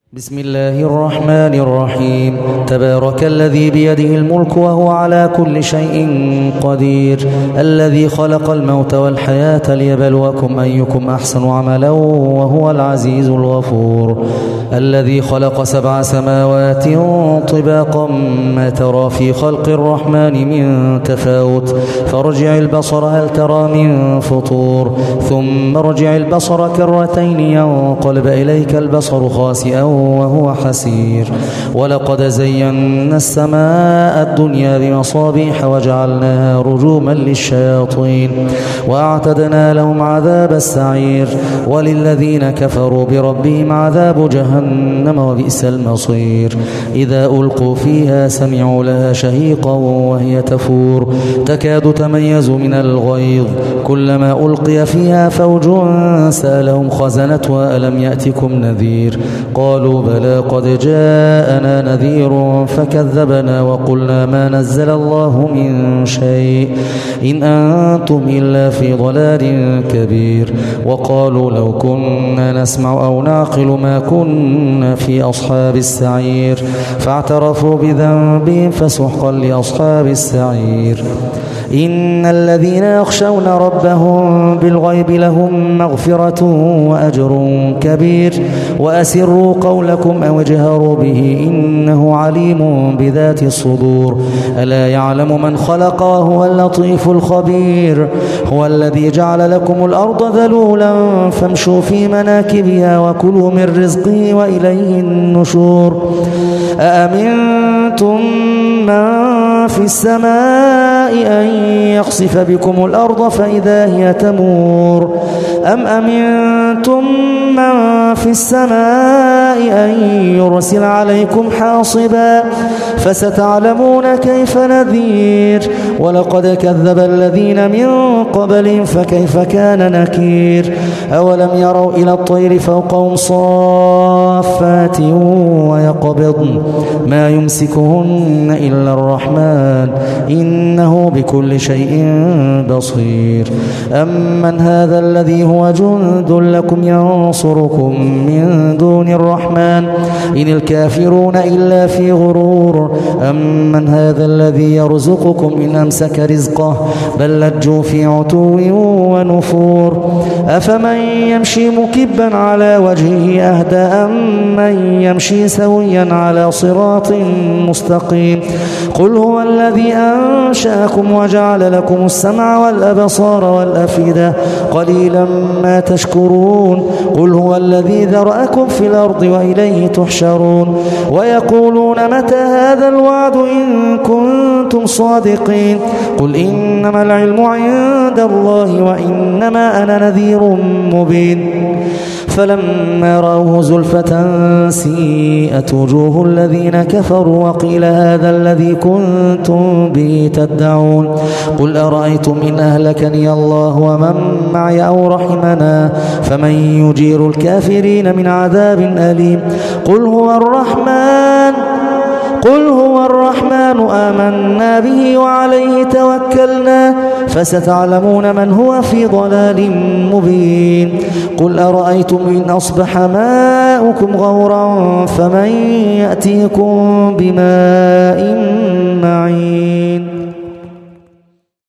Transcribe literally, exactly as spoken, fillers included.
بسم الله الرحمن الرحيم. تبارك الذي بيده الملك وهو على كل شيء قدير، الذي خلق الموت والحياة ليبلوكم أيكم أحسن عملا وهو العزيز الغفور، الذي خلق سبع سماوات طباقا ما ترى في خلق الرحمن من تفاوت، فارجع البصر هل ترى من فطور، ثم ارجع البصر كرتين ينقلب إليك البصر خاسئا وهو حسير. ولقد زينا السماء الدنيا بمصابيح وجعلناها رجوما للشياطين وأعتدنا لهم عذاب السعير، وللذين كفروا بربهم عذاب جهنم وبئس المصير. إذا ألقوا فيها سمعوا لها شهيقا وهي تفور تكاد تميز من الغيظ، كلما ألقي فيها فوج سألهم خزنتها ألم يأتكم نذير، قالوا بلى قد جاءنا نذير فكذبنا وقلنا ما نزل الله من شيء إن أنتم إلا في ضلال كبير. وقالوا لو كنا نسمع أو نعقل ما كنا في أصحاب السعير، فاعترفوا بذنبهم فسحقا لأصحاب السعير. إن الذين يخشون ربهم بالغيب لهم مغفرة وأجر كبير، وأسروا قولكم أو اجهروا به إنه عليم بذات الصدور، ألا يعلم من خلق وهو اللطيف الخبير. هو الذي جعل لكم الأرض ذلولا فامشوا في مناكبها وكلوا من رزقه وإليه النشور. أأمنتم من في السماء أن يخسف بكم الأرض فإذا هي تمور، أم أمنتم من في السماء أن يرسل عليكم حاصبا فستعلمون كيف نذير. ولقد كذب الذين من قبلهم فكيف كان نكير. أولم يروا إلى الطير فوقهم صافات ويقبضن ما يمسكهن إلا الرحمن إنه بكل شيء بصير. أمن هذا الذي هو جند لكم ينصركم من دون الرحمن إن الكافرون إلا في غرور. أمن هذا الذي يرزقكم إن أمسك رزقه بل لجوا في عتو ونفور. أفمن يمشي مكبا على وجهه أهدى أم من يمشي سويا على صراط مستقيم. قل هو الذي أنشأكم وجعل لكم السمع والأبصار والأفئدة قليلا ما تشكرون. قل هو الذي ذرأكم في الأرض وإليه تحشرون. ويقولون متى هذا الوعد إن كنتم صادقين. قل إنما العلم عند الله وإنما أنا نذير مبين. فلما رأوه زلفة سيئت وجوه الذين كفروا وقيل هذا الذي كنتم به تدعون. قل أرأيتم إن أهلكني الله ومن معي أو رحمنا فمن يجير الكافرين من عذاب أليم. قل هو الرحمن قل هو الرحمن آمنا به وعليه توكلنا فستعلمون من هو في ضلال مبين. قل أرأيتم إن أصبح ماؤكم غورا فمن يأتيكم بماء معين.